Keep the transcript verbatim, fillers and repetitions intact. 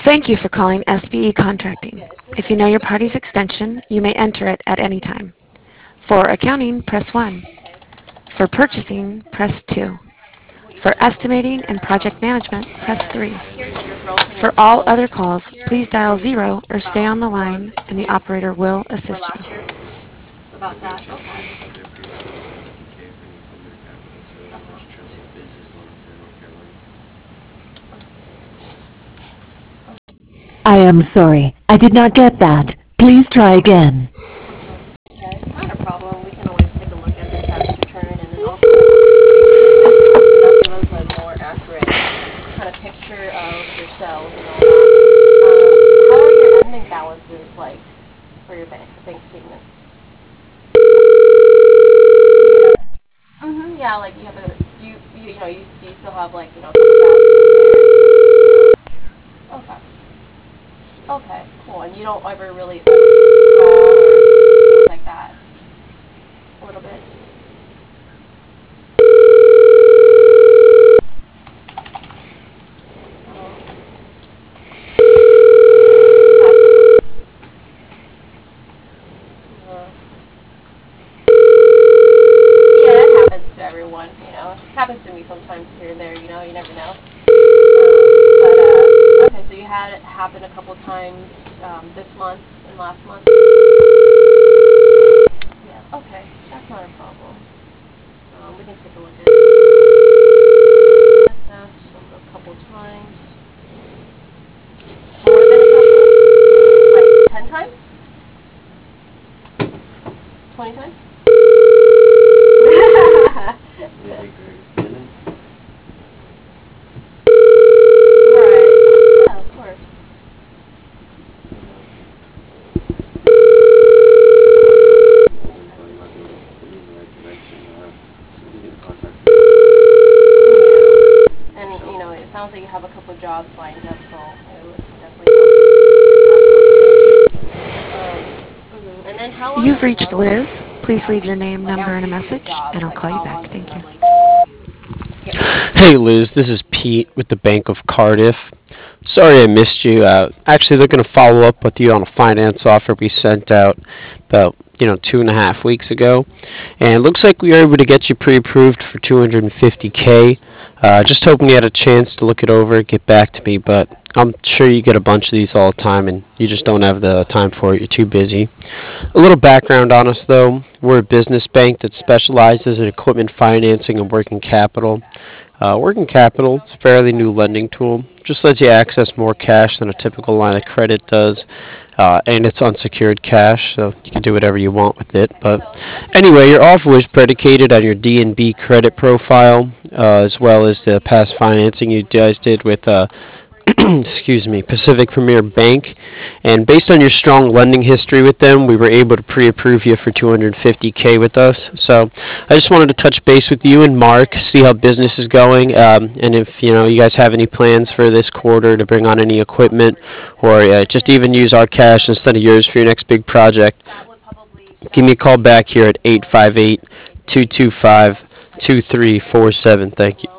Thank you for calling S B E Contracting. If you know your party's extension, you may enter it at any time. For accounting, press one. For purchasing, press two. For estimating and project management, press three. For all other calls, please dial zero or stay on the line and the operator will assist you. About that, okay. I am sorry. I did not get that. Please try again. Okay, not a problem. We can always take a look at the tax return and then also give us a more accurate kind of picture of your sales and all that. Um, how are your ending balances like for your bank bank statements? Mm-hmm. Yeah, like you have a do you you, you know you do you still have like you know a couple thousand in there? Okay. Okay, cool. And you don't ever really withdraw or things like that? A little bit? Um, uh, yeah, that happens to everyone, you know. It happens to me sometimes here and there, you know, you never know. Um, but, uh, okay, so you had it happen a couple times um, this month and last month? Yeah, okay, that's not a problem. Um, we can take a look at this a couple times. More than a couple? Like ten times? twenty times? Right. Yeah, of course. Yeah. And you know, it sounds like you have a couple jobs lined up, so it would definitely help. Um, mhm. And then how long You've have you reached known them? Liz. Please leave your name, Like number, and after a you get the message, and jobs, I'll like call you how back. long does it Thank you. normally take to get Hey paid? Liz, this is Pete with the Bank of Cardiff. Sorry I missed you. Uh, actually, looking to follow up with you on a finance offer we sent out about you know two and a half weeks ago, and it looks like we were able to get you pre-approved for two hundred fifty k. Uh, just hoping you had a chance to look it over, get back to me, but I'm sure you get a bunch of these all the time, and you just don't have the time for it. You're too busy. A little background on us, though. We're a business bank that specializes in equipment financing and working capital. Uh, working capital is a fairly new lending tool. Just lets you access more cash than a typical line of credit does, uh, and it's unsecured cash, so you can do whatever you want with it. But anyway, your offer was predicated on your D and B credit profile, uh, as well as the past financing you guys did with uh, excuse me, Pacific Premier Bank. And based on your strong lending history with them, we were able to pre-approve you for two hundred fifty k with us. So I just wanted to touch base with you and Mark, see how business is going, um, and if you know you guys have any plans for this quarter to bring on any equipment, or uh, just even use our cash instead of yours for your next big project. Give me a call back here at eight five eight, two two five, two three four seven. Thank you.